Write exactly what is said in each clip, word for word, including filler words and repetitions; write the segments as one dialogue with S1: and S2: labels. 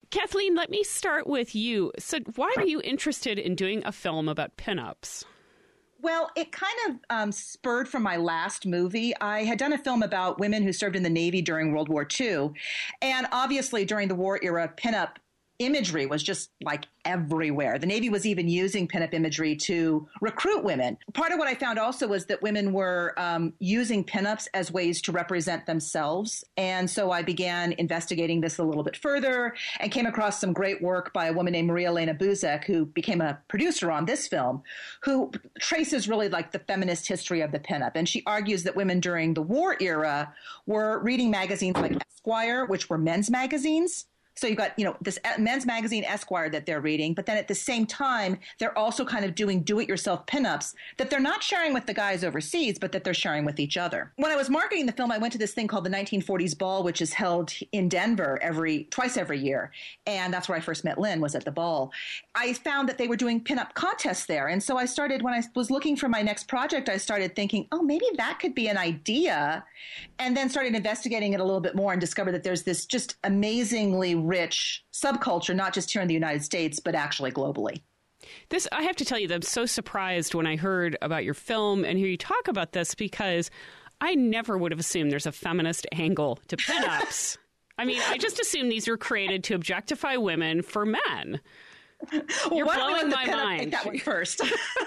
S1: Kathleen, let me start with you. So why are you interested in doing a film about pinups?
S2: Well, it kind of um, spurred from my last movie. I had done a film about women who served in the Navy during World War Two. And obviously during the war era, pinup imagery was just like everywhere. The Navy was even using pinup imagery to recruit women. Part of what I found also was that women were um, using pinups as ways to represent themselves. And so I began investigating this a little bit further and came across some great work by a woman named Maria Elena Buzek, who became a producer on this film, who traces really like the feminist history of the pinup. And she argues that women during the war era were reading magazines like Esquire, which were men's magazines. So you've got, you know, this men's magazine Esquire that they're reading, but then at the same time, they're also kind of doing do-it-yourself pinups that they're not sharing with the guys overseas, but that they're sharing with each other. When I was marketing the film, I went to this thing called the nineteen forties Ball, which is held in Denver every twice every year. And that's where I first met Lynn, was at the ball. I found that they were doing pinup contests there. And so I started, when I was looking for my next project, I started thinking, oh, maybe that could be an idea. And then started investigating it a little bit more and discovered that there's this just amazingly rich subculture, not just here in the United States, but actually globally.
S1: This, I have to tell you that I'm so surprised when I heard about your film and hear you talk about this, because I never would have assumed there's a feminist angle to pinups. I mean, I just assumed these were created to objectify women for men.
S2: Well,
S1: You're
S2: why
S1: blowing
S2: don't we
S1: my
S2: let the pinup
S1: mind.
S2: take that one first?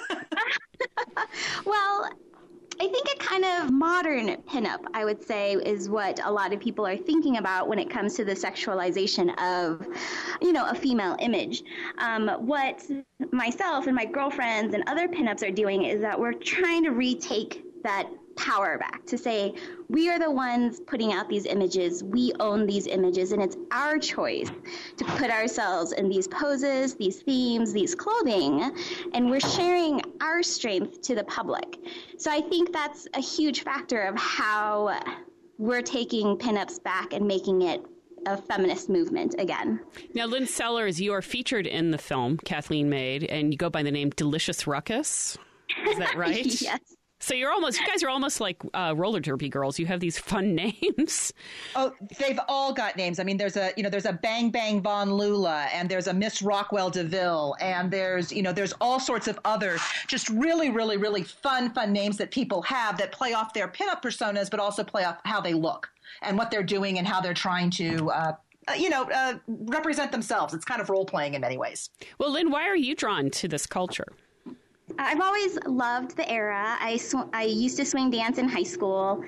S3: Well, I think a kind of modern pinup, I would say, is what a lot of people are thinking about when it comes to the sexualization of, you know, a female image. Um, what myself and my girlfriends and other pinups are doing is that we're trying to retake that power back, to say we are the ones putting out these images, we own these images, and it's our choice to put ourselves in these poses, these themes, these clothing, and we're sharing our strength to the public. So I think that's a huge factor of how we're taking pinups back and making it a feminist movement again.
S1: Now, Lynn Sellers, you are featured in the film Kathleen made, and you go by the name Delicious Ruckus. Is that right?
S3: Yes.
S1: So you're almost, you guys are almost like uh, roller derby girls. You have these fun names.
S2: Oh, they've all got names. I mean, there's a, you know, there's a Bang Bang Von Lula, and there's a Miss Rockwell DeVille, and there's, you know, there's all sorts of other just really, really, really fun, fun names that people have that play off their pinup personas, but also play off how they look and what they're doing and how they're trying to, uh, uh, you know, uh, represent themselves. It's kind of role playing in many ways.
S1: Well, Lynn, why are you drawn to this culture?
S3: I've always loved the era. I, sw- I used to swing dance in high school.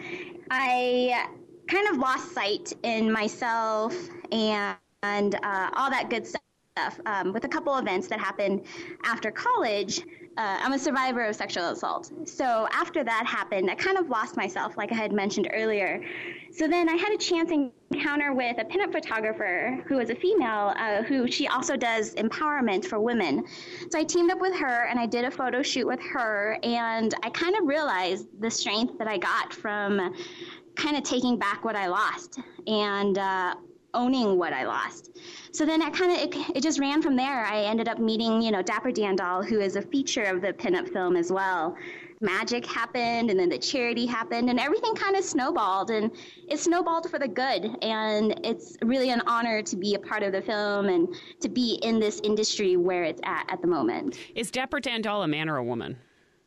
S3: I kind of lost sight in myself and, and uh, all that good stuff um, with a couple events that happened after college. Uh, I'm a survivor of sexual assault. So after that happened, I kind of lost myself, like I had mentioned earlier. So then I had a chance encounter with a pinup photographer who is a female, uh, who she also does empowerment for women. So I teamed up with her and I did a photo shoot with her, and I kind of realized the strength that I got from kind of taking back what I lost and uh, owning what I lost. So then I kind of, it, it just ran from there. I ended up meeting, you know, Dapper Dan Doll, who is a feature of the pinup film as well. Magic happened, and then the charity happened, and everything kind of snowballed, and it snowballed for the good. And it's really an honor to be a part of the film and to be in this industry where it's at at the moment.
S1: Is Dapper Dan Doll a man or a woman?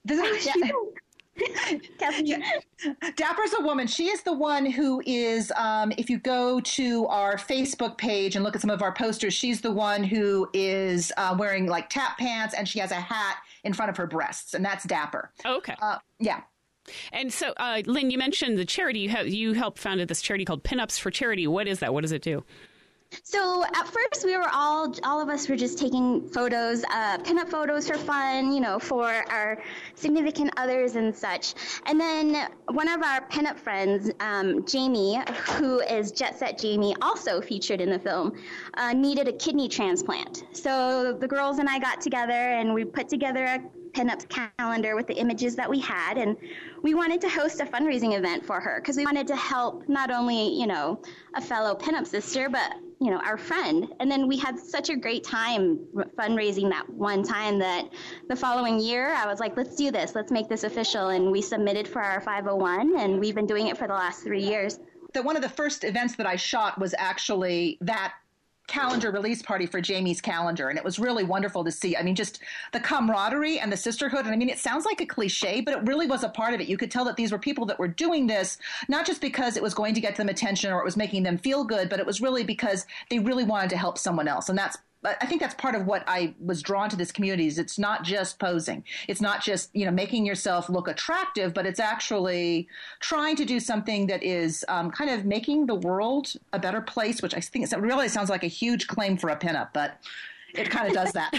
S2: Yeah. Dapper's a woman. She is the one who is, um, if you go to our Facebook page and look at some of our posters, she's the one who is uh, wearing like tap pants, and she has a hat in front of her breasts, and that's Dapper.
S1: Okay.
S2: Uh, yeah.
S1: And so, uh, Lynn, you mentioned the charity. You, have, you helped founded this charity called Pinups for Charity. What is that? What does it do?
S3: So at first we were all, all of us were just taking photos, uh, pinup photos for fun, you know, for our significant others and such. And then one of our pinup friends, um, Jamie, who is Jet Set Jamie, also featured in the film, uh, needed a kidney transplant. So the girls and I got together and we put together a pinup calendar with the images that we had, and we wanted to host a fundraising event for her because we wanted to help not only, you know, a fellow pinup sister, but you know, our friend. And then we had such a great time fundraising that one time that the following year I was like, let's do this, let's make this official. And we submitted for our five oh one, and we've been doing it for the last three years.
S2: That one of the first events that I shot was actually that calendar release party for Jamie's calendar, and it was really wonderful to see. I mean, just the camaraderie and the sisterhood. And I mean, it sounds like a cliche, but it really was a part of it. You could tell that these were people that were doing this, not just because it was going to get them attention or it was making them feel good, but it was really because they really wanted to help someone else. And that's I think that's part of what I was drawn to this community is it's not just posing. It's not just, you know, making yourself look attractive, but it's actually trying to do something that is um, kind of making the world a better place, which I think it really sounds like a huge claim for a pinup, but it kind of does that.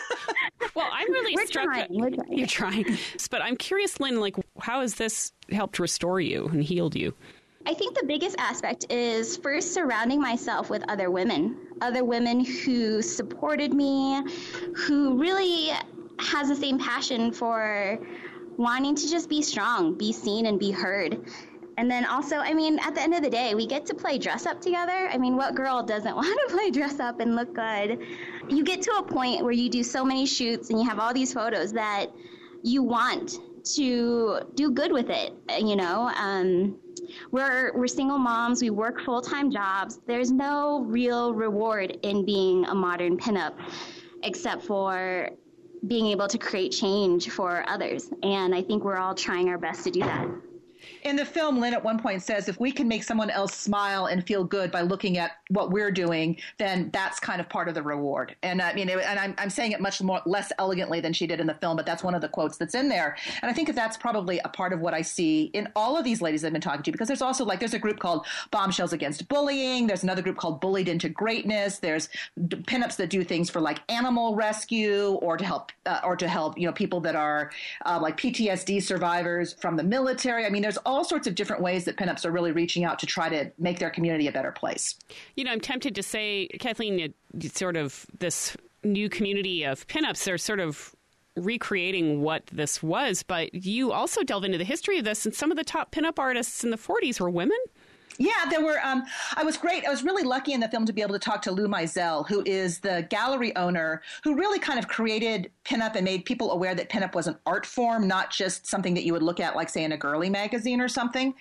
S1: Well, I'm really
S3: We're
S1: struck.
S3: trying. We're trying.
S1: You're trying. But I'm curious, Lynn, like, how has this helped restore you and healed you?
S3: I think the biggest aspect is first surrounding myself with other women, other women who supported me, who really has the same passion for wanting to just be strong, be seen, and be heard. And then also, I mean, at the end of the day, we get to play dress up together. I mean, what girl doesn't want to play dress up and look good? You get to a point where you do so many shoots and you have all these photos that you want to do good with it, you know? Um, We're we're single moms. We work full-time jobs. There's no real reward in being a modern pinup except for being able to create change for others. And I think we're all trying our best to do that.
S2: In the film, Lynn at one point says, if we can make someone else smile and feel good by looking at what we're doing, then that's kind of part of the reward. And I mean, it, and I'm, I'm saying it much more less elegantly than she did in the film, but that's one of the quotes that's in there. And I think that that's probably a part of what I see in all of these ladies I've been talking to, because there's also like, there's a group called Bombshells Against Bullying. There's another group called Bullied into Greatness. There's pinups that do things for like animal rescue or to help, uh, or to help, you know, people that are uh, like P T S D survivors from the military. I mean, there's all sorts of different ways that pinups are really reaching out to try to make their community a better place.
S1: You know, I'm tempted to say, Kathleen, it, it's sort of this new community of pinups, they're sort of recreating what this was, but you also delve into the history of this, and some of the top pinup artists in the forties were women.
S2: Yeah, there were, um, I was great. I was really lucky in the film to be able to talk to Lou Mizell, who is the gallery owner, who really kind of created pinup and made people aware that pinup was an art form, not just something that you would look at, like, say, in a girly magazine or something.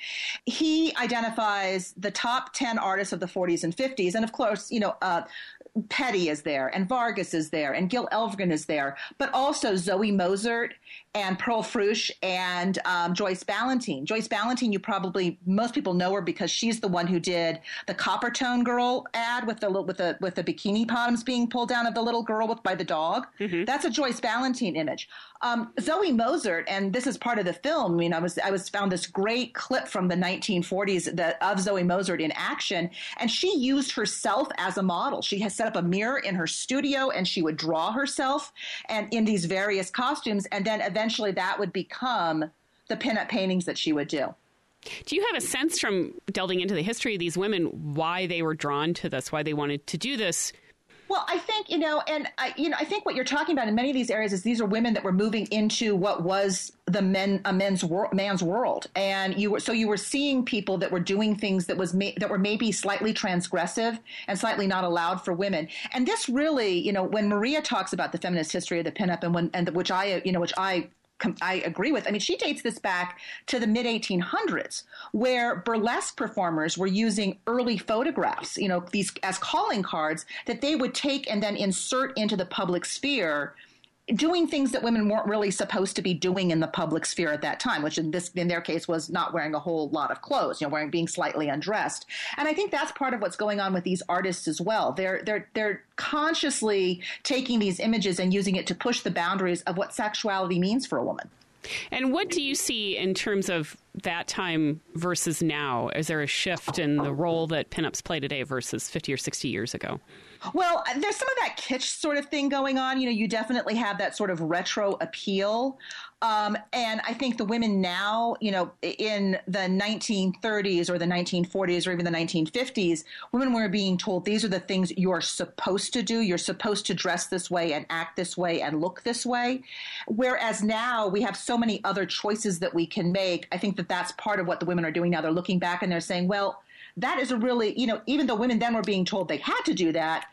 S2: He identifies the top ten artists of the forties and fifties. And of course, you know, uh, Petty is there, and Vargas is there, and Gil Elvgren is there, but also Zoe Mozart and Pearl Frush and um, Joyce Ballantine. Joyce Ballantine, you probably, most people know her because she's the one who did the Coppertone Girl ad with the with the with the bikini bottoms being pulled down of the little girl with by the dog. Mm-hmm. That's a Joyce Ballantine image. Um, Zoe Mozart, and this is part of the film. I mean, I was I was found this great clip from the nineteen forties that, of Zoe Mozart in action, and she used herself as a model. She has set up a mirror in her studio, and she would draw herself and in these various costumes, and then eventually that would become the pinup paintings that she would do.
S1: Do you have a sense from delving into the history of these women why they were drawn to this, why they wanted to do this?
S2: Well, I think, you know, and I, you know, I think what you're talking about in many of these areas is these are women that were moving into what was the men, a men's wor- man's world, and you were so you were seeing people that were doing things that was ma- that were maybe slightly transgressive and slightly not allowed for women. And this really, you know, when Maria talks about the feminist history of the pinup, and when and which I, you know, which I. I agree with. I mean, she dates this back to the mid eighteen hundreds, where burlesque performers were using early photographs, you know, these as calling cards that they would take and then insert into the public sphere, doing things that women weren't really supposed to be doing in the public sphere at that time, which in this, in their case, was not wearing a whole lot of clothes, you know, wearing, being slightly undressed. And I think that's part of what's going on with these artists as well. They're, they're, they're consciously taking these images and using it to push the boundaries of what sexuality means for a woman.
S1: And what do you see in terms of that time versus now? Is there a shift in the role that pinups play today versus fifty or sixty years ago?
S2: Well, there's some of that kitsch sort of thing going on. You know, you definitely have that sort of retro appeal. Um, and I think the women now, you know, in the nineteen thirties or the nineteen forties or even the nineteen fifties, women were being told these are the things you're supposed to do. You're supposed to dress this way and act this way and look this way. Whereas now we have so many other choices that we can make. I think that that's part of what the women are doing now. They're looking back and they're saying, well, that is a really, you know, even though women then were being told they had to do that,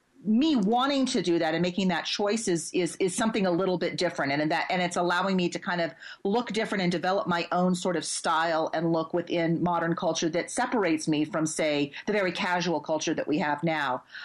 S2: me wanting to do that and making that choice is, is, is something a little bit different. And, and that, and it's allowing me to kind of look different and develop my own sort of style and look within modern culture that separates me from, say, the very casual culture that we have now.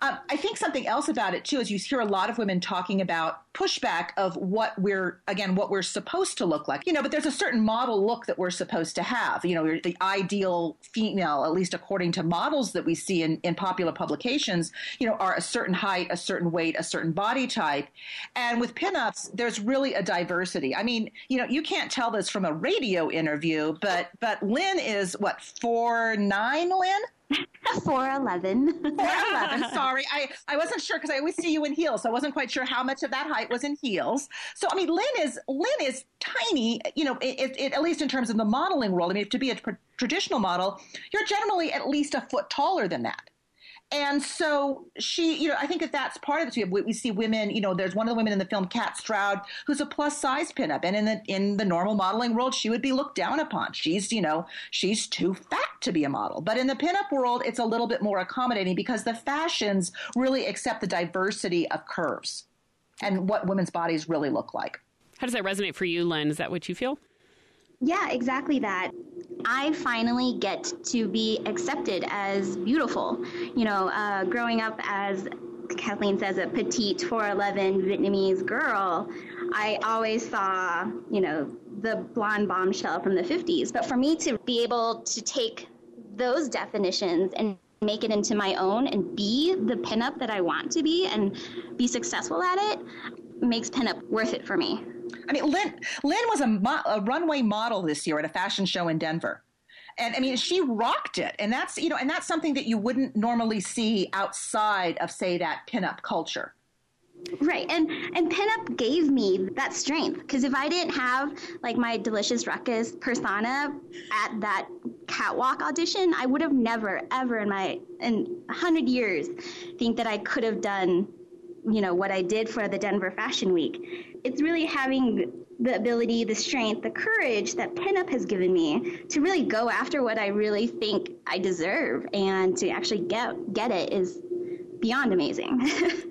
S2: Um, I think something else about it, too, is you hear a lot of women talking about pushback of what we're, again, what we're supposed to look like. You know, but there's a certain model look that we're supposed to have. You know, the ideal female, at least according to models that we see in, in popular publications, you know, are a certain height, a certain weight, a certain body type. And with pinups, there's really a diversity. I mean, you know, you can't tell this from a radio interview, but but Lynn is, what, four nine, Lynn?
S3: four eleven.
S2: four eleven. Sorry. I, I wasn't sure because I always see you in heels. So I wasn't quite sure how much of that height was in heels. So, I mean, Lynn is Lynn is tiny, you know, it, it, at least in terms of the modeling world. I mean, to be a tr- traditional model, you're generally at least a foot taller than that. And so she, you know, I think that that's part of it. We, we see women, you know, there's one of the women in the film, Kat Stroud, who's a plus size pinup. And in the in the normal modeling world, she would be looked down upon. She's, you know, she's too fat to be a model. But in the pinup world, it's a little bit more accommodating because the fashions really accept the diversity of curves and what women's bodies really look like.
S1: How does that resonate for you, Lynn? Is that what you feel?
S3: Yeah, exactly that. I finally get to be accepted as beautiful. You know, uh, growing up as Kathleen says, a petite four eleven Vietnamese girl, I always saw, you know, the blonde bombshell from the fifties. But for me to be able to take those definitions and make it into my own and be the pinup that I want to be and be successful at it makes pinup worth it for me.
S2: I mean, Lynn, Lynn was a, mo- a runway model this year at a fashion show in Denver. And I mean, she rocked it. And that's, you know, and that's something that you wouldn't normally see outside of, say, that pinup culture.
S3: Right. And and pinup gave me that strength, because if I didn't have like my Delicious Ruckus persona at that catwalk audition, I would have never, ever in my in a hundred years think that I could have done, you know, what I did for the Denver Fashion Week. It's really having the ability, the strength, the courage that pinup has given me to really go after what I really think I deserve, and to actually get get it is beyond amazing.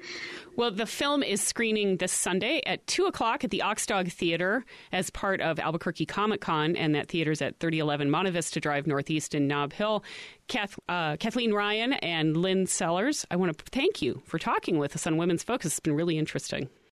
S1: Well, the film is screening this Sunday at two o'clock at the Oxdog Theater as part of Albuquerque Comic Con, and that theater's at thirty eleven Monte Vista Drive Northeast in Nob Hill. Kath, uh, Kathleen Ryan and Lynn Sellers, I want to thank you for talking with us on Women's Focus. It's been really interesting.